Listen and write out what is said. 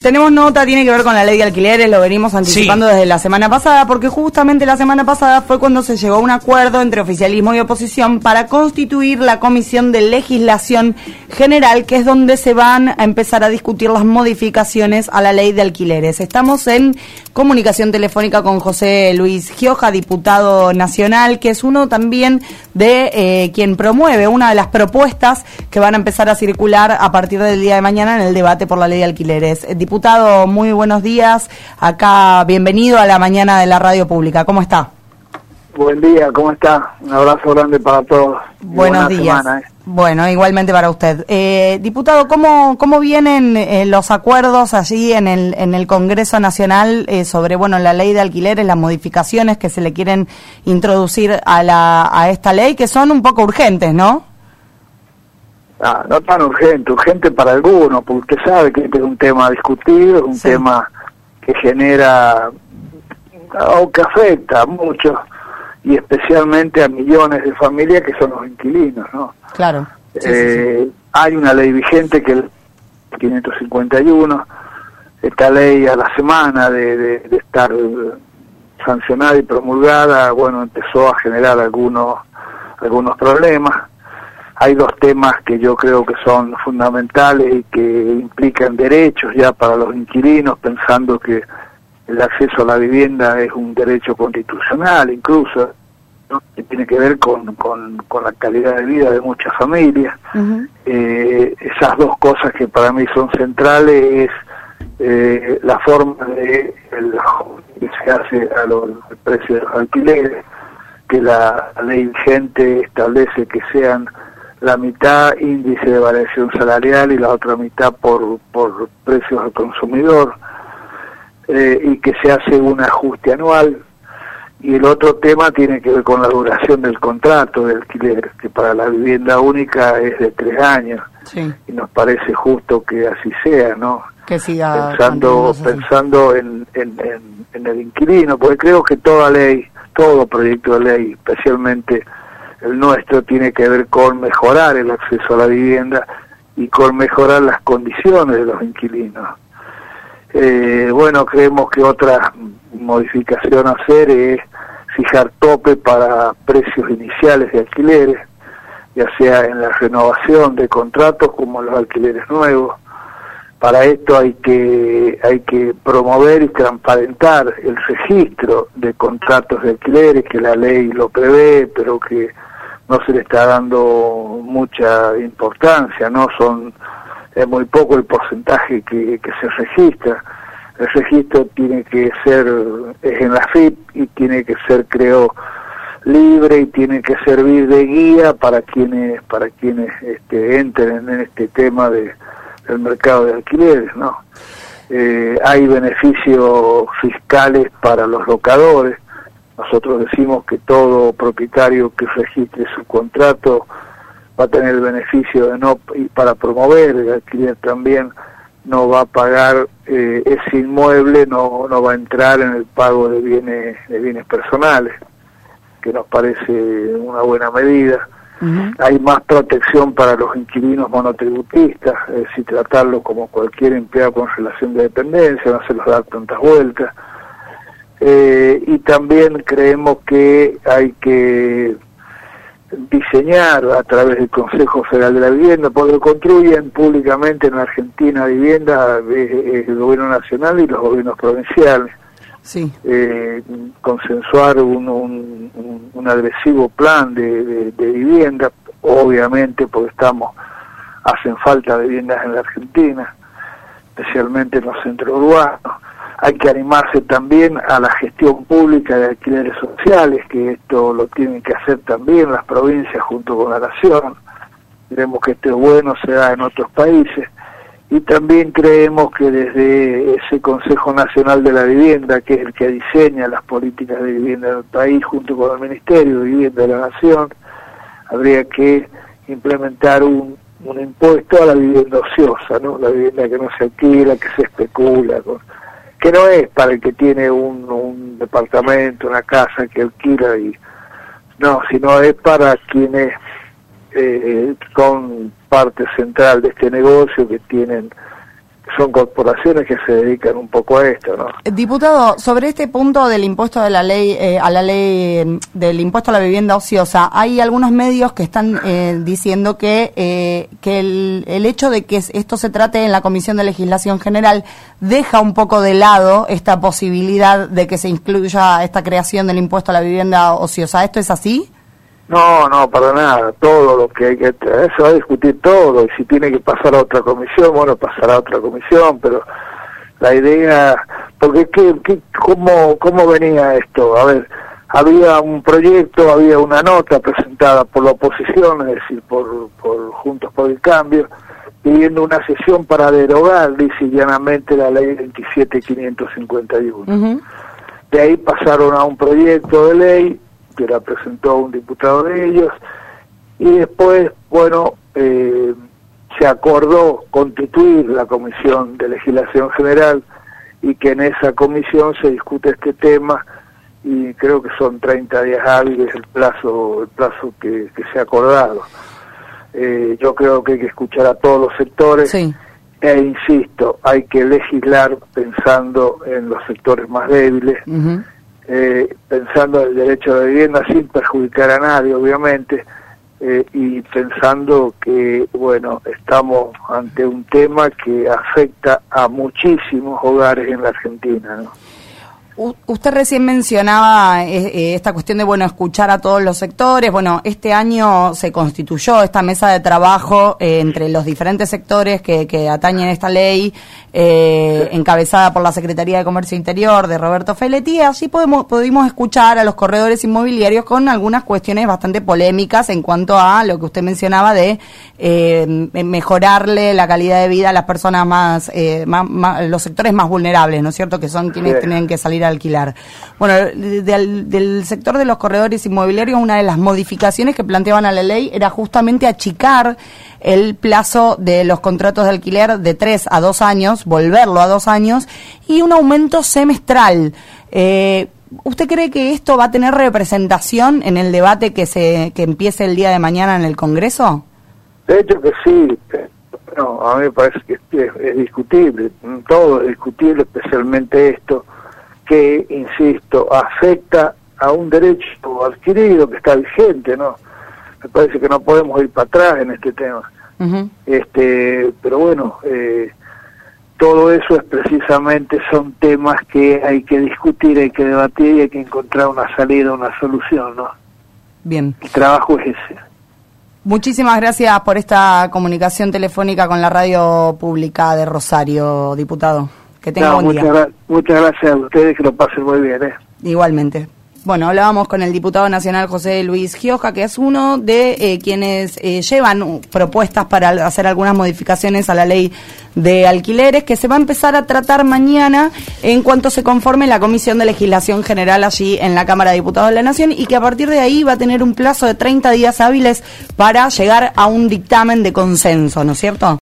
Tenemos nota, tiene que ver con la ley de alquileres, lo venimos anticipando desde la semana pasada, porque justamente la semana pasada fue cuando se llegó a un acuerdo entre oficialismo y oposición para constituir la Comisión de Legislación General, que es donde se van a empezar a discutir las modificaciones a la ley de alquileres. Estamos en comunicación telefónica con José Luis Gioja, diputado nacional, que es uno también de quien promueve una de las propuestas que van a empezar a circular a partir del día de mañana en el debate por la ley de alquileres. Diputado, muy buenos días. Acá, bienvenido a la mañana de la radio pública. ¿Cómo está? Buen día, ¿cómo está? Un abrazo grande para todos. Buenos días. Semana, Bueno, igualmente para usted. Diputado, ¿cómo vienen los acuerdos allí en el Congreso Nacional sobre la ley de alquileres, las modificaciones que se le quieren introducir a esta ley, que son un poco urgentes, ¿no? No tan urgente para algunos, porque usted sabe que este es un tema a discutir, es un tema que genera o que afecta a muchos y especialmente a millones de familias que son los inquilinos, ¿no? Claro. Hay una ley vigente que es el 551, esta ley a la semana de estar sancionada y promulgada, empezó a generar algunos problemas. Hay dos temas que yo creo que son fundamentales y que implican derechos ya para los inquilinos, pensando que el acceso a la vivienda es un derecho constitucional incluso, ¿no? Que tiene que ver con la calidad de vida de muchas familias. Uh-huh. Esas dos cosas que para mí son centrales es la forma de que se hace a los precios de los alquileres, que la ley vigente establece que sean la mitad índice de variación salarial y la otra mitad por precios al consumidor, y que se hace un ajuste anual. Y el otro tema tiene que ver con la duración del contrato de alquiler, que para la vivienda única es de 3 años. Sí. Y nos parece justo que así sea, ¿no? Que siga pensando en el inquilino, porque creo que toda ley, todo proyecto de ley, especialmente el nuestro, tiene que ver con mejorar el acceso a la vivienda y con mejorar las condiciones de los inquilinos. Creemos que otra modificación a hacer es fijar tope para precios iniciales de alquileres, ya sea en la renovación de contratos como en los alquileres nuevos. Para esto hay que promover y transparentar el registro de contratos de alquileres, que la ley lo prevé, pero que no se le está dando mucha importancia, ¿no? Es muy poco el porcentaje que se registra. El registro tiene que ser, es en la FIP, y tiene que ser, creo, libre, y tiene que servir de guía para quienes entren en este tema del mercado de alquileres, ¿no? Hay beneficios fiscales para los locadores. Nosotros decimos que todo propietario que registre su contrato va a tener el beneficio y para promover el alquiler también no va a pagar ese inmueble, no va a entrar en el pago de bienes personales, que nos parece una buena medida. Uh-huh. Hay más protección para los inquilinos monotributistas, es decir, tratarlo como cualquier empleado con relación de dependencia, no se los da tantas vueltas. Y también creemos que hay que diseñar a través del Consejo Federal de la Vivienda, porque construyen públicamente en Argentina vivienda el gobierno nacional y los gobiernos provinciales. Sí. Consensuar un agresivo plan de vivienda, obviamente porque hacen falta viviendas en la Argentina, especialmente en los centros urbanos. Hay que animarse también a la gestión pública de alquileres sociales, que esto lo tienen que hacer también las provincias junto con la nación. Creemos que esto es bueno, se da en otros países. Y también creemos que desde ese Consejo Nacional de la Vivienda, que es el que diseña las políticas de vivienda del país junto con el Ministerio de Vivienda de la Nación, habría que implementar un impuesto a la vivienda ociosa, ¿no? La vivienda que no se alquila, que se especula, que no es para el que tiene un departamento, una casa que alquila, sino es para quienes son parte central de este negocio, que tienen son corporaciones que se dedican un poco a esto, ¿no? Diputado, sobre este punto del impuesto de la ley, a la ley del impuesto a la vivienda ociosa, hay algunos medios que están diciendo que el hecho de que esto se trate en la Comisión de Legislación General deja un poco de lado esta posibilidad de que se incluya esta creación del impuesto a la vivienda ociosa. ¿Esto es así? No, para nada. Todo lo que hay que... Eso va a discutir todo, y si tiene que pasar a otra comisión, bueno, pasará a otra comisión, pero la idea... Porque ¿cómo venía esto? A ver, había un proyecto, había una nota presentada por la oposición, es decir, por Juntos por el Cambio, pidiendo una sesión para derogar lisa y llanamente la ley 27.551. Uh-huh. De ahí pasaron a un proyecto de ley que la presentó un diputado de ellos, y después, bueno, se acordó constituir la Comisión de Legislación General, y que en esa comisión se discute este tema, y creo que son 30 días hábiles el plazo que se ha acordado. Yo creo que hay que escuchar a todos los sectores, sí. E insisto, hay que legislar pensando en los sectores más débiles, uh-huh. Pensando en el derecho de vivienda sin perjudicar a nadie, obviamente, y pensando que, bueno, estamos ante un tema que afecta a muchísimos hogares en la Argentina, ¿no? Usted recién mencionaba esta cuestión de, bueno, escuchar a todos los sectores. Bueno, este año se constituyó esta mesa de trabajo entre los diferentes sectores que atañen esta ley, encabezada por la Secretaría de Comercio Interior de Roberto Feletti. Así pudimos escuchar a los corredores inmobiliarios con algunas cuestiones bastante polémicas en cuanto a lo que usted mencionaba de mejorarle la calidad de vida a las personas más los sectores más vulnerables, ¿no es cierto?, que son quienes tienen que salir a alquilar. Bueno, del sector de los corredores inmobiliarios, una de las modificaciones que planteaban a la ley era justamente achicar el plazo de los contratos de alquiler de 3 a 2 años, volverlo a 2 años, y un aumento semestral. ¿Usted cree que esto va a tener representación en el debate que empiece el día de mañana en el Congreso? De hecho que sí. No, a mí me parece que es discutible. Todo es discutible, especialmente esto, que, insisto, afecta a un derecho adquirido que está vigente, ¿no? Me parece que no podemos ir para atrás en este tema. Uh-huh. Pero bueno, todo eso es precisamente, son temas que hay que discutir, hay que debatir y hay que encontrar una salida, una solución, ¿no? Bien. El trabajo es ese. Muchísimas gracias por esta comunicación telefónica con la radio pública de Rosario, diputado. Que tenga buen día. Muchas gracias a ustedes, que lo pasen muy bien. Igualmente. Bueno, hablábamos con el diputado nacional José Luis Gioja, que es uno de quienes llevan propuestas para hacer algunas modificaciones a la ley de alquileres, que se va a empezar a tratar mañana en cuanto se conforme la Comisión de Legislación General allí en la Cámara de Diputados de la Nación, y que a partir de ahí va a tener un plazo de 30 días hábiles para llegar a un dictamen de consenso, ¿no es cierto?